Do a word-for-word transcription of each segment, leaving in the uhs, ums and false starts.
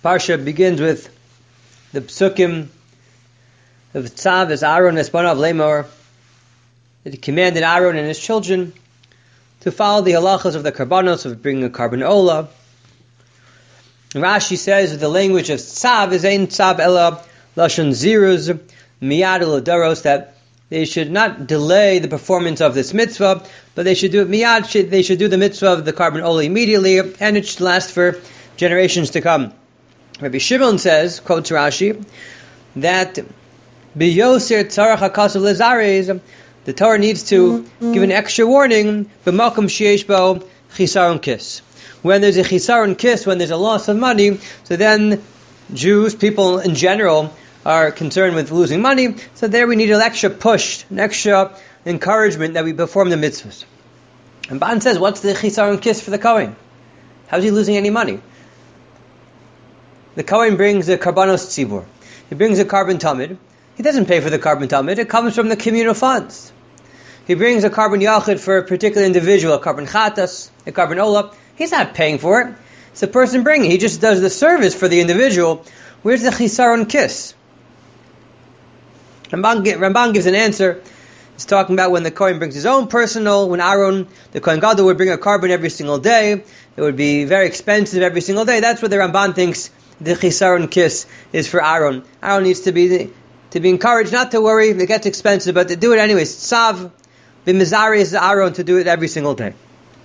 Parsha begins with the psukim of Tzav as Aaron Espanav Lemor, that he commanded Aaron and his children to follow the halachas of the karbanos of bringing a carbon ola. Rashi says the language of Tzav is ein Tzav ela lashon ziruz miyad l'daros, that they should not delay the performance of this mitzvah, but they should do it miyad. They should do the mitzvah of the carbon ola immediately, and it should last for generations to come. Rabbi Shimon says, quotes Rashi, that b'yoser tzarach hakasav lezares, the Torah needs to give an extra warning, b'makom sheyesh bo chisaron kis. When there's a chisaron kis, when there's a loss of money, so then Jews, people in general, are concerned with losing money, so there we need an extra push, an extra encouragement that we perform the mitzvahs. And Ban says, what's the chisaron kis for the Kohen? How's he losing any money? The Kohen brings a karbanos tzibur. He brings a carbon tamid. He doesn't pay for the carbon tamid. It comes from the communal funds. He brings a carbon yachid for a particular individual, a carbon chatas, a carbon ola. He's not paying for it. It's the person bringing. He just does the service for the individual. Where's the chisaron kis? Ramban, Ramban gives an answer. He's talking about when the Kohen brings his own personal, when Aaron, the Kohen Gadol, would bring a carbon every single day. It would be very expensive every single day. That's what the Ramban thinks the chisaron kis is for Aaron. Aaron needs to be to be encouraged not to worry. It gets expensive, but to do it anyways. Tzav b'mizari is Aaron to do it every single day.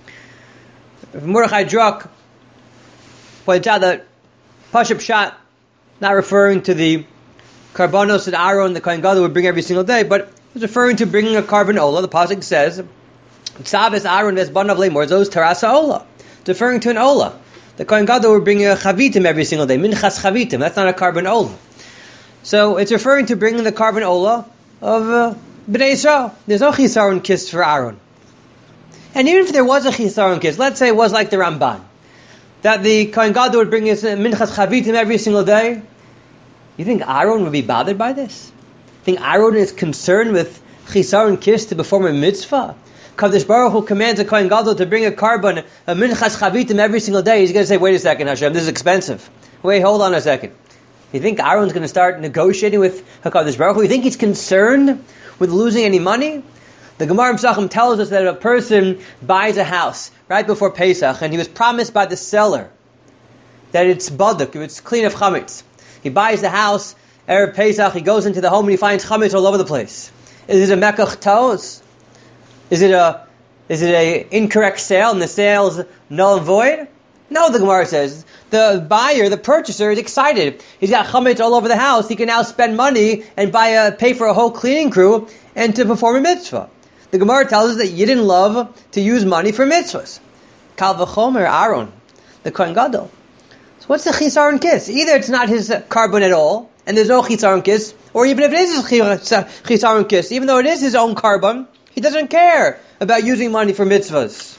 Mordechai Druk points out that Pashup Pshat, not referring to the karbanos that Aaron, the Kohen Gadol, would bring every single day, but it's referring to bringing a carbon ola. The pasuk says, "Tzav es Aaron es banav lemor zos terasa ola." It's referring to an ola. The Kohen Gadol would bring a chavitim every single day. Minchas chavitim. That's not a carbon ola. So it's referring to bringing the carbon ola of uh, Bnei Yisrael. There's no chisaron kis for Aaron. And even if there was a chisaron kis, let's say it was like the Ramban, that the Kohen Gadol would bring his minchas chavitim every single day, you think Aaron would be bothered by this? You think Aaron is concerned with chisaron kis to perform a mitzvah? Kadosh Baruch Hu commands a Kohen Gadol to bring a carbon, a minchas chavitim every single day. He's going to say, wait a second, Hashem, this is expensive. Wait, hold on a second. You think Aaron's going to start negotiating with HaKadosh Baruch Hu? You think he's concerned with losing any money? The Gemara in Pesachim tells us that if a person buys a house right before Pesach, and he was promised by the seller that it's baduk, it's clean of chametz. He buys the house, Erev Pesach, he goes into the home and he finds chametz all over the place. Is it a mekach tos? Is it a is it a incorrect sale and the sale's null and void? No, the Gemara says. The buyer, the purchaser, is excited. He's got chametz all over the house. He can now spend money and buy a, pay for a whole cleaning crew and to perform a mitzvah. The Gemara tells us that you didn't love to use money for mitzvahs. Kal v'chomer Aaron, the Kohen Gadol. So what's the chisaron kis? Either it's not his carbon at all, and there's no chisaron kis, or even if it is his chisaron kis, even though it is his own carbon, he doesn't care about using money for mitzvahs.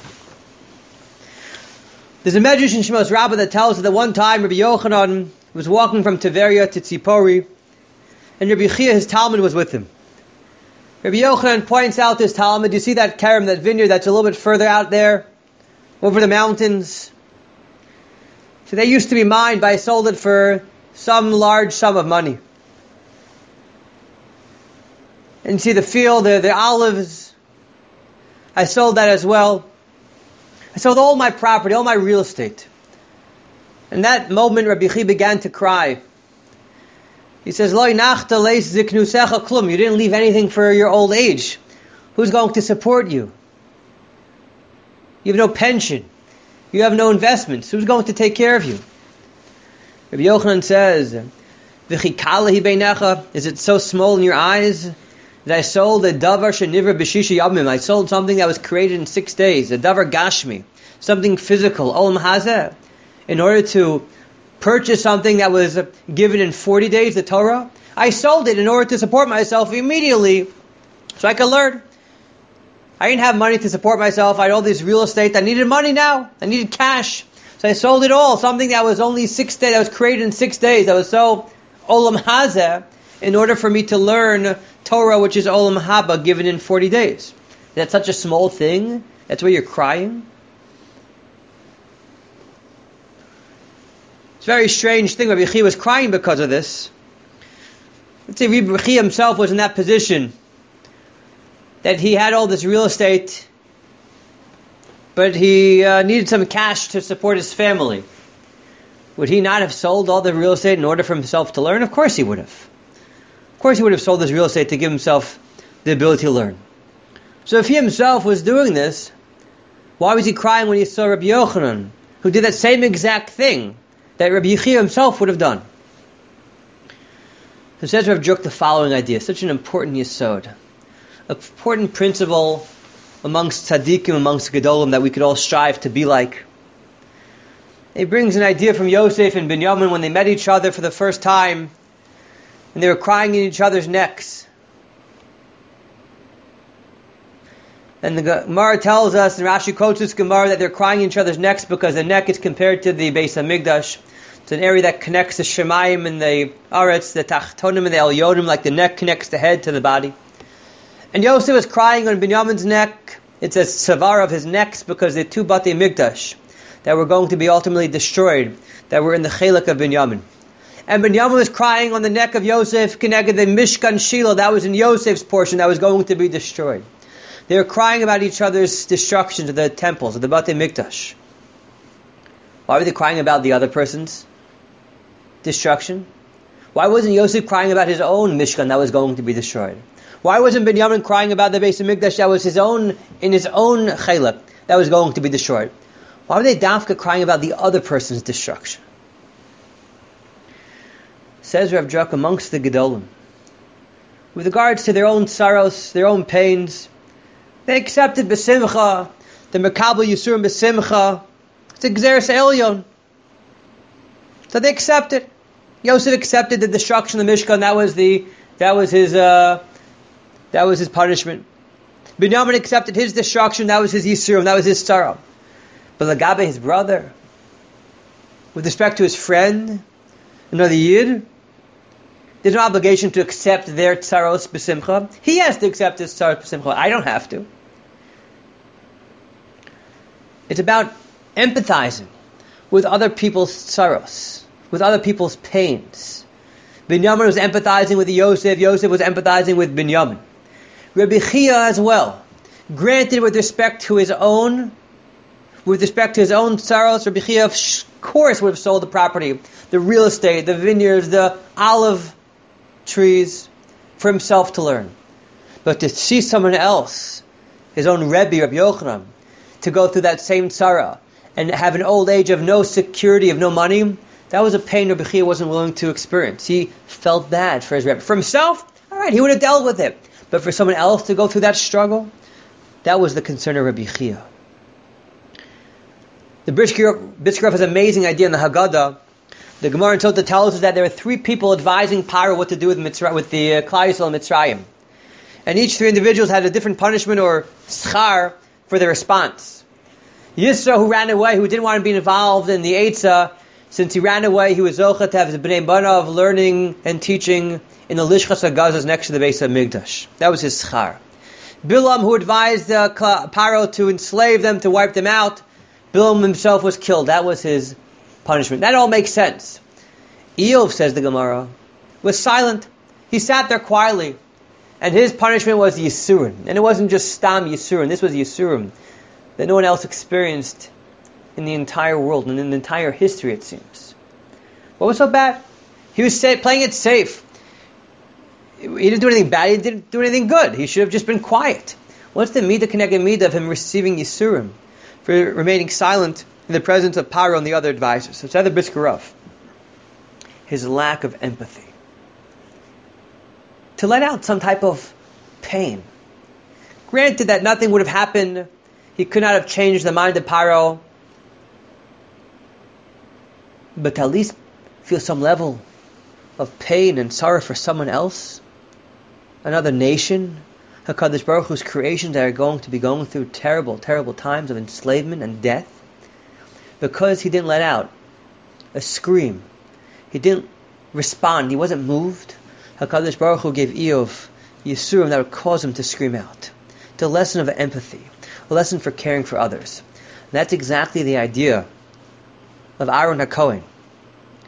There's a medrash in Shemos Rabbah that tells us that one time Rabbi Yochanan was walking from Tiberia to Tzipori, and Rabbi Chia, his Talmud, was with him. Rabbi Yochanan points out to his Talmud, you see that kerem, that vineyard that's a little bit further out there, over the mountains? So they used to be mine, but I sold it for some large sum of money. And you see the field, the, the olives, I sold that as well. I sold all my property, all my real estate. In that moment, Rabbi Chi began to cry. He says, "Lo inachta leis ziknusecha klum." You didn't leave anything for your old age. Who's going to support you? You have no pension. You have no investments. Who's going to take care of you? Rabbi Yochanan says, "V'chikala hi beinecha." Is it so small in your eyes that I sold a davar shenivra b'shisha yamim? I sold something that was created in six days, a davar gashmi, something physical, olam hazeh, in order to purchase something that was given in forty days, the Torah. I sold it in order to support myself immediately, so I could learn. I didn't have money to support myself. I had all this real estate. I needed money now. I needed cash. So I sold it all. Something that was only six days, that was created in six days, that was so olam hazeh, in order for me to learn Torah, which is olam haba, given in forty days. That's such a small thing. That's why you're crying. It's a very strange thing. Rabbi Chia was crying because of this. Let's say Rabbi Chia himself was in that position, that he had all this real estate, but he uh, needed some cash to support his family. Would he not have sold all the real estate in order for himself to learn? Of course he would have. Of course he would have sold his real estate to give himself the ability to learn. So if he himself was doing this, why was he crying when he saw Rabbi Yochanan, who did that same exact thing that Rabbi Yechia himself would have done? So says Rav Juk the following idea, such an important yesod, an important principle amongst tzaddikim, amongst gedolim, that we could all strive to be like. He brings an idea from Yosef and Binyamin when they met each other for the first time, and they were crying in each other's necks. And the Gemara tells us, and Rashi quotes this Gemara, that they're crying in each other's necks because the neck is compared to the Beis HaMikdash. It's an area that connects the Shemayim and the Aretz, the Tachtonim and the Elyonim, like the neck connects the head to the body. And Yosef was crying on Binyamin's neck. It's a savar of his necks because the two Batei Mikdash that were going to be ultimately destroyed, that were in the Chelek of Binyamin. And Binyamin was crying on the neck of Yosef, connected the Mishkan Shiloh, that was in Yosef's portion, that was going to be destroyed. They were crying about each other's destruction to the temples, of the Batei Mikdash. Why were they crying about the other person's destruction? Why wasn't Yosef crying about his own Mishkan that was going to be destroyed? Why wasn't Binyamin crying about the Beis HaMikdash that was his own, in his own Chelek, that was going to be destroyed? Why were they dafka crying about the other person's destruction? Says Rav Juk, amongst the Gedolim, with regards to their own sorrows, their own pains, they accepted b'simcha, the Mekabel Yisurim b'simcha. It's a Gzeres Elyon. So they accepted. Yosef accepted the destruction of the Mishkan. That was the that was his uh, that was his punishment. Binyamin accepted his destruction. That was his Yisurim. That was his sorrow. But Lagabe, his brother, with respect to his friend, another Yid, there's no obligation to accept their tsaros b'simcha. He has to accept his tsaros b'simcha. I don't have to. It's about empathizing with other people's tsaros, with other people's pains. Binyamin was empathizing with Yosef. Yosef was empathizing with Binyamin. Rabbi Chia as well. Granted, with respect to his own, with respect to his own tsaros, Rabbi Chia, of course, would have sold the property, the real estate, the vineyards, the olive trees, for himself to learn. But to see someone else, his own Rebbe, Rabbi Yochanan, to go through that same tzara and have an old age of no security, of no money, that was a pain Rabbi Chia wasn't willing to experience. He felt bad for his Rebbe. For himself, all right, he would have dealt with it. But for someone else to go through that struggle, that was the concern of Rabbi Chia. The Brisker has an amazing idea in the Haggadah. The Gemara in Sota tells us that there were three people advising Paro what to do with, Mitzra- with the uh, Klal Yisrael and Mitzrayim. And each three individuals had a different punishment or schar for their response. Yisro, who ran away, who didn't want to be involved in the Eitzah, since he ran away, he was zocha to have his Bnei Banav learning and teaching in the Lishchas HaGazas next to the Beis HaMikdash. That was his schar. Bilam, who advised uh, Paro to enslave them, to wipe them out, Bilam himself was killed. That was his punishment. That all makes sense. Eov, says the Gemara, was silent. He sat there quietly. And his punishment was Yisurim. And it wasn't just Stam Yisurim. This was Yisurim that no one else experienced in the entire world and in the entire history, it seems. What was so bad? He was say, playing it safe. He didn't do anything bad. He didn't do anything good. He should have just been quiet. What's the Midah Keneged Midah of him receiving Yisurim for remaining silent in the presence of Paro and the other advisors? So it's either Briskerov. His lack of empathy. To let out some type of pain. Granted that nothing would have happened. He could not have changed the mind of Paro. But to at least feel some level of pain and sorrow for someone else. Another nation. HaKadosh Baruch Hu's creations that are going to be going through terrible, terrible times of enslavement and death. Because he didn't let out a scream. He didn't respond. He wasn't moved. HaKadosh Baruch Hu gave Eov Yisurim that would cause him to scream out. It's a lesson of empathy. A lesson for caring for others. And that's exactly the idea of Aaron HaKohen.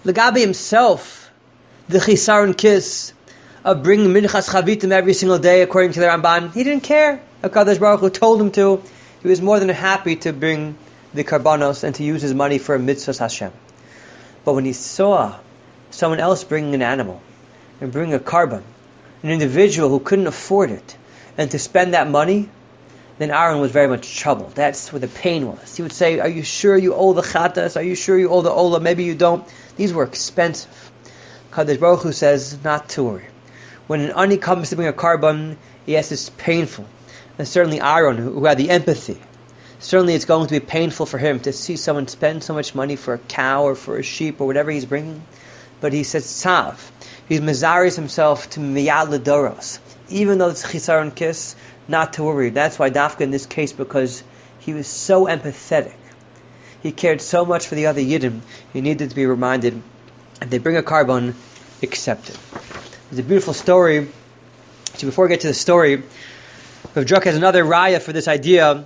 Legabi himself, the Chisaron Kiss of bringing Minchas Chavitim every single day according to the Ramban, he didn't care. HaKadosh Baruch Hu told him to. He was more than happy to bring the Karbanos and to use his money for mitzvahs Hashem. But when he saw someone else bringing an animal and bringing a carbon, an individual who couldn't afford it, and to spend that money, then Aaron was very much troubled. That's where the pain was. He would say, are you sure you owe the chatas? Are you sure you owe the ola? Maybe you don't. These were expensive. Kadosh Baruch Hu says, not to worry. When an ani comes to bring a carbon, yes, it's painful. And certainly Aaron, who had the empathy, certainly it's going to be painful for him to see someone spend so much money for a cow or for a sheep or whatever he's bringing. But he says, tzav. He's mezaris himself to miyad ledoros. Even though it's chisaron kiss, not to worry. That's why Dafka in this case, because he was so empathetic. He cared so much for the other Yidden. He needed to be reminded, if they bring a carbon, accept it. There's a beautiful story. So before we get to the story, Rav Druk has another raya for this idea.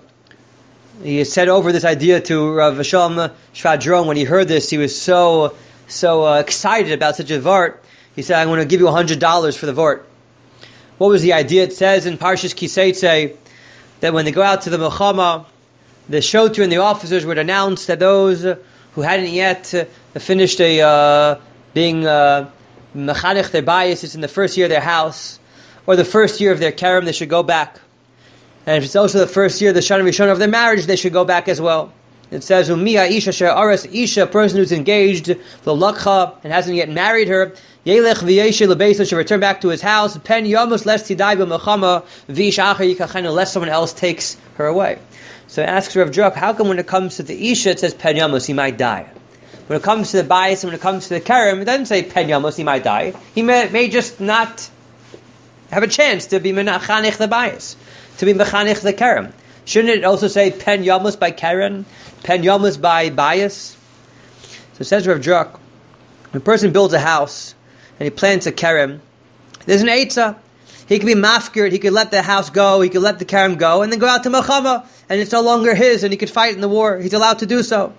He has said over this idea to Rav Shalom Shvadron. When he heard this, he was so so uh, excited about such a vart. He said, I'm going to give you one hundred dollars for the vart. What was the idea? It says in Parshas Kiseitze that when they go out to the Milchama, the shoter and the officers would announce that those who hadn't yet uh, finished a uh, being uh, mechanech their bias, it's in the first year of their house, or the first year of their kerem, they should go back. And if it's also the first year, the Shana Rishon of their marriage, they should go back as well. It says, Umiya Isha She'aras Isha, a person who's engaged, the Lakha, and hasn't yet married her, Yelech V'yeshe Lebeisa, should return back to his house, Pen Yamos lest he die b'mechama, V'ish Acher Yikachenu, unless someone else takes her away. So it asks Rav Druk, how come when it comes to the Isha, it says Pen Yamos, he might die? When it comes to the bias and when it comes to the Kerem, it doesn't say Pen Yamos, he might die. He may, may just not have a chance to be menachanich the bias, to be mechanich the Kerem. Shouldn't it also say Pen Yamos by Keren, Pen Yamos by bias? So it says Rav Druk, when a person builds a house and he plants a Kerem, there's an Eitzah. He could be mafkired, he could let the house go, he could let the Kerem go, and then go out to Melchama, and it's no longer his, and he could fight in the war. He's allowed to do so.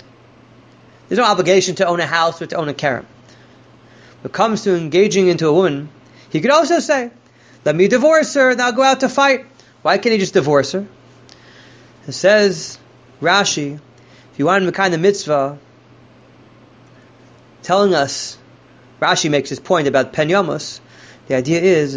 There's no obligation to own a house or to own a Kerem. When it comes to engaging into a woman, he could also say, let me divorce her, and I'll go out to fight. Why can't he just divorce her? It says, Rashi, if you want to kind of mitzvah, telling us, Rashi makes his point about Pen Yamos, the idea is,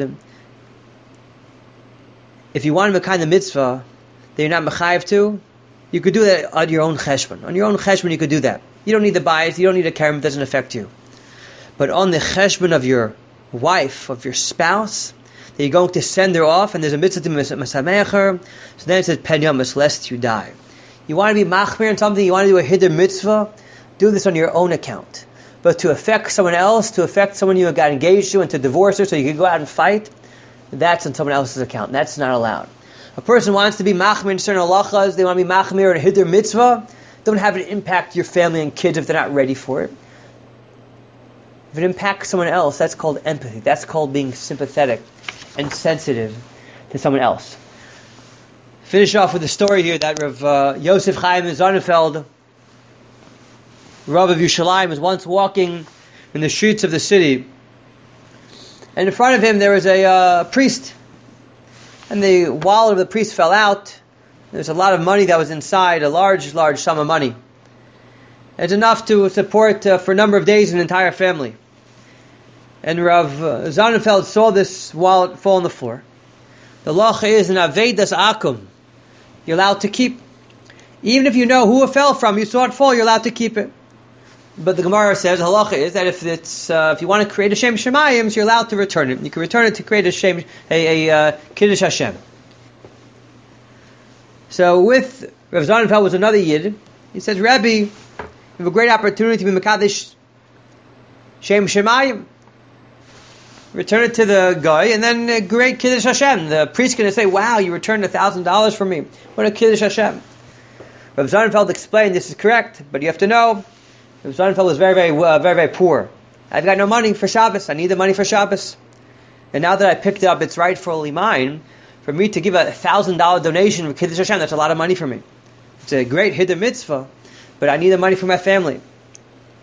if you want to kind of mitzvah that you're not mechayev to, you could do that on your own cheshbon. On your own cheshbon you could do that. You don't need the bias, you don't need a kerem, it doesn't affect you. But on the cheshbon of your wife, of your spouse, that you're going to send her off, and there's a mitzvah to mesamech her, so then it says Pen Yamos, lest you die. You want to be machmir in something, you want to do a hiddur mitzvah, do this on your own account. But to affect someone else, to affect someone you got engaged to, and to divorce her so you can go out and fight, that's on someone else's account. That's not allowed. A person wants to be machmir in certain halachas, they want to be machmir in a hiddur mitzvah, don't have it impact your family and kids if they're not ready for it. If it impacts someone else, that's called empathy. That's called being sympathetic and sensitive to someone else. Finish off with a story here that Rav uh, Yosef Chaim Sonnenfeld, Rav of Yerushalayim, was once walking in the streets of the city, and in front of him there was a uh, priest, and the wallet of the priest fell out. There's a lot of money that was inside, a large, large sum of money. It's enough to support uh, for a number of days an entire family. And Rav uh, Sonnenfeld saw this wallet fall on the floor. The law is an avedas akum. You're allowed to keep. Even if you know who it fell from, you saw it fall, you're allowed to keep it. But the Gemara says, halacha is that if it's uh, if you want to create a Shem Shemayim, so you're allowed to return it. You can return it to create a Shem, a, a uh, Kiddush Hashem. So with Rav Sonnenfeld was another Yid. He says, Rebbe, you have a great opportunity to be Mekadesh Shem Shemayim. Return it to the guy, and then uh, great Kiddush Hashem. The priest's going to say, wow, you returned a thousand dollars for me. What a Kiddush Hashem. Rav Sonnenfeld explained this is correct, but you have to know, Rav Sonnenfeld was very, very, uh, very, very poor. I've got no money for Shabbos. I need the money for Shabbos. And now that I picked it up, it's rightfully mine. For me to give a thousand dollar donation for Kiddush Hashem, that's a lot of money for me. It's a great hiddur mitzvah, but I need the money for my family.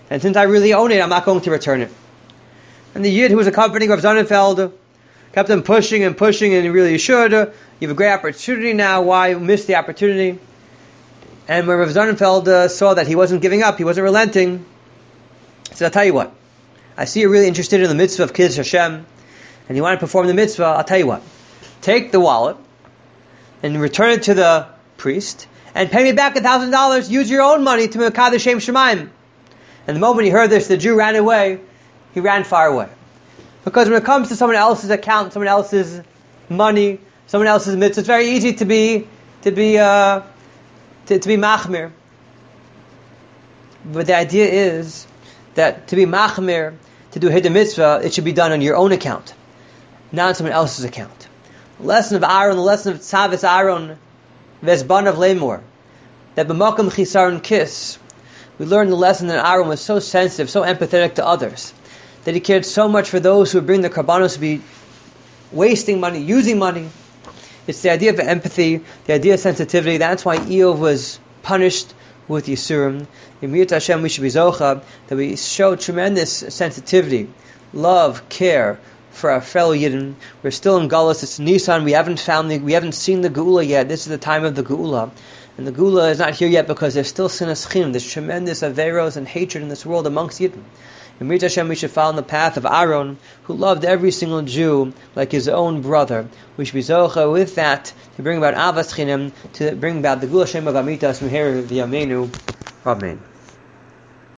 And since I really own it, I'm not going to return it. And the Yid who was accompanying Rav Sonnenfeld kept on pushing and pushing, and he really should. You have a great opportunity now. Why miss the opportunity? And when Rav Sonnenfeld uh, saw that he wasn't giving up, he wasn't relenting, he said, I'll tell you what. I see you're really interested in the mitzvah of Kiddush Hashem, and you want to perform the mitzvah. I'll tell you what. Take the wallet and return it to the priest and pay me back a thousand dollars. Use your own money to Mekadosh Shem Shemaim. And the moment he heard this, the Jew ran away. He ran far away. Because when it comes to someone else's account, someone else's money, someone else's mitzvah, it's very easy to be to be uh, to, to be machmir. But the idea is that to be machmir, to do hidden mitzvah, it should be done on your own account, not on someone else's account. The lesson of Aaron, the lesson of Tzavis Aaron, Vesban of Lemor, that b'makom chisaron kiss. We learned the lesson that Aaron was so sensitive, so empathetic to others, that he cared so much for those who would bring the karbanos to be wasting money, using money. It's the idea of empathy, the idea of sensitivity. That's why Eov was punished with Yisurim. In Mirat Hashem, we should be zocha, that we show tremendous sensitivity, love, care for our fellow Yidden. We're still in Galus. It's Nisan. We haven't found the, we haven't seen the Geula yet. This is the time of the Geula. And the Geula is not here yet because there's still sinas chim. There's tremendous averos and hatred in this world amongst Yidden. In Mirat Hashem, we should follow the path of Aaron, who loved every single Jew like his own brother. We should be zocha with that to bring about avas chinem, to bring about the Geula Shem of Amitas Meher V'Yameinu. Amen.